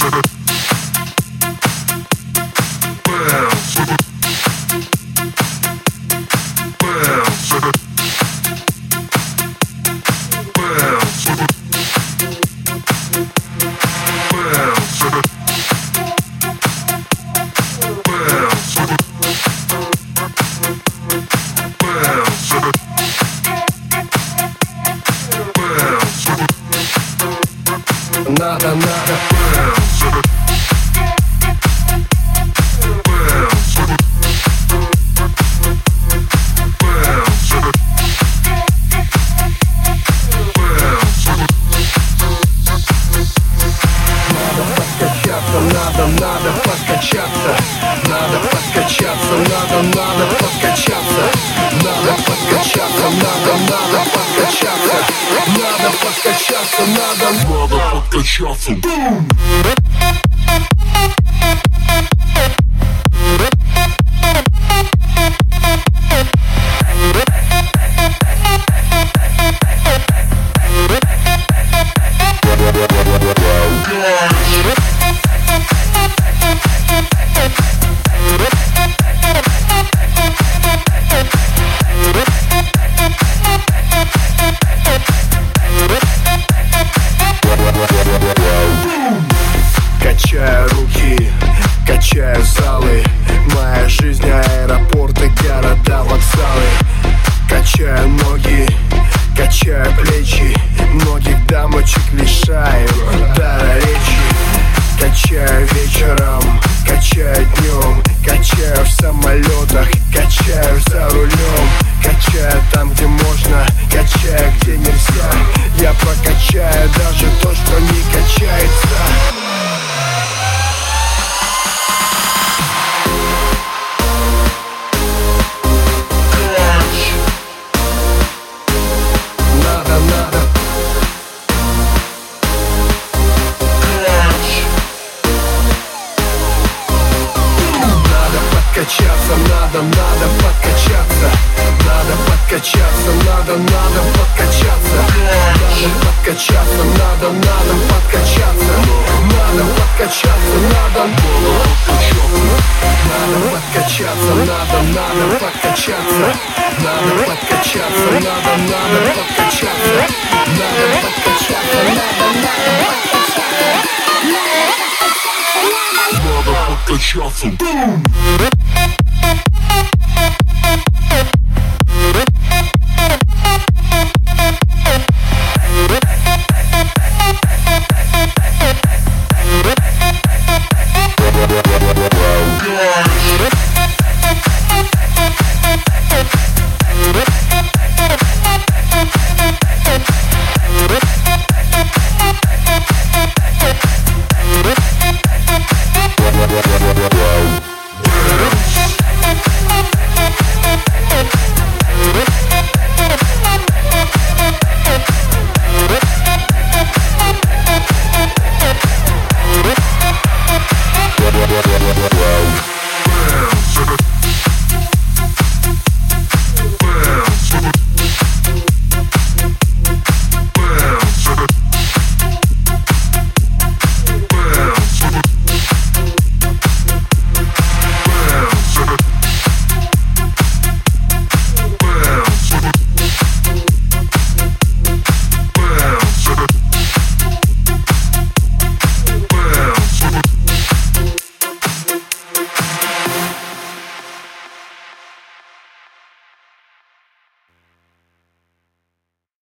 Надо подкачаться, надо подкачаться, надо подкачаться, надо подкачаться, надо подкачаться, надо подкачаться, надо подкачаться. Качаю руки, качаю залы, моя жизнь аэропорты, города, вокзалы. Качаю ноги, качаю плечи, многих дамочек лишаю дара речи. Качаю вечером, качаю днем, качаю в самолетах, качаю за рулем. Качаю там, где можно, качаю, где нельзя. Я прокачаю даже то, что не качается. Подкачаться, надо подкачаться, надо подкачаться, надо подкачаться, надо подкачаться, надо подкачаться, надо подкачаться, надо подкачаться, надо подкачаться, надо подкачаться, надо подкачаться, надо подкачаться, надо подкачаться.